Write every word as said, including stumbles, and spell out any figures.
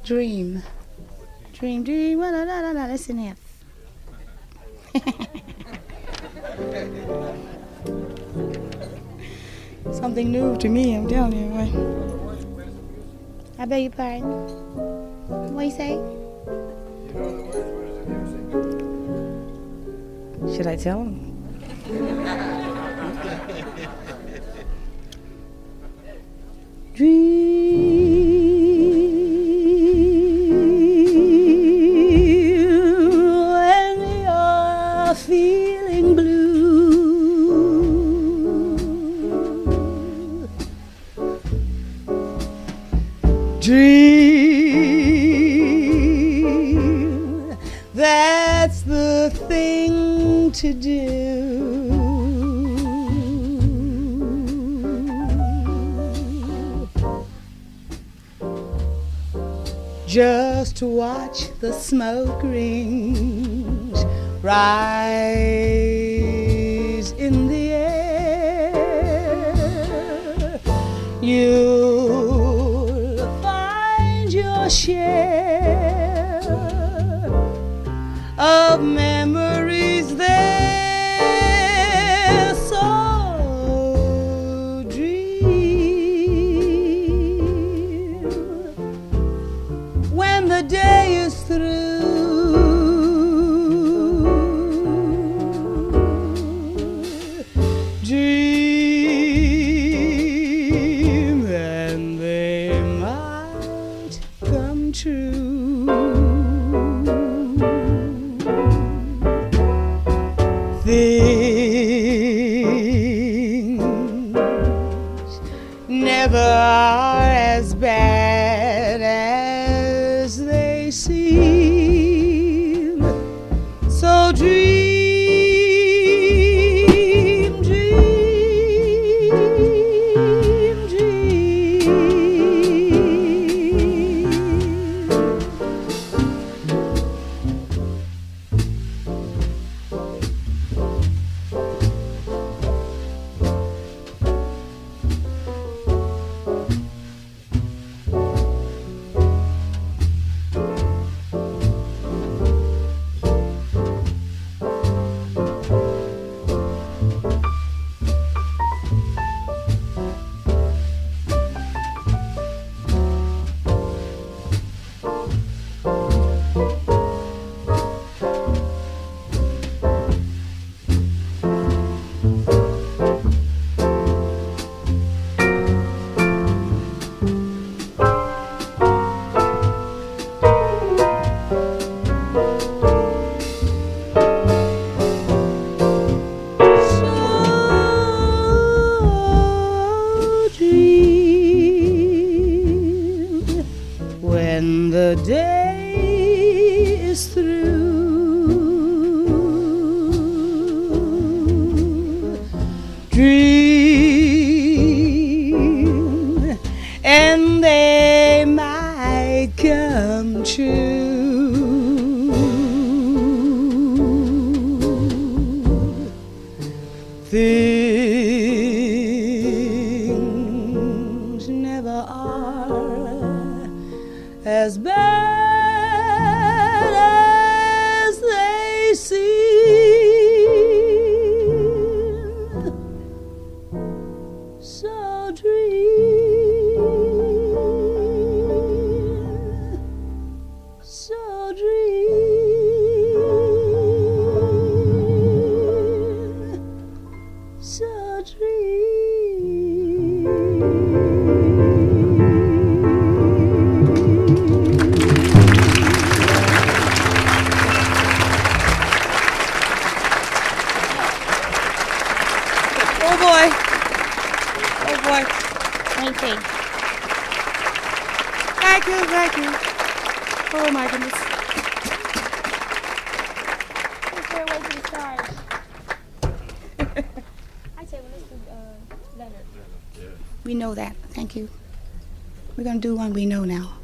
Dream. Dream, dream, la la la la la. That's an F. Something new to me, I'm telling you. What? I beg your pardon. What you say? Should I tell him? Dream when you're feeling blue. Dream, that's the thing to do. Just to watch the smoke rings rise in the air. You'll find your share of memories there. So dream when the day is through. Dream and they might come true. Things never are as bad as they seem. So dream, dream, dream. When the day is through, dream and they might come true. Things never are as bad as they seem. So dream, so dream, so dream. Oh boy. Oh boy. Thank you. Thank you, thank you. Oh my goodness. Is there a way to the stars? I say, well, let's do uh, Leonard. We know that. Thank you. We're going to do one we know now.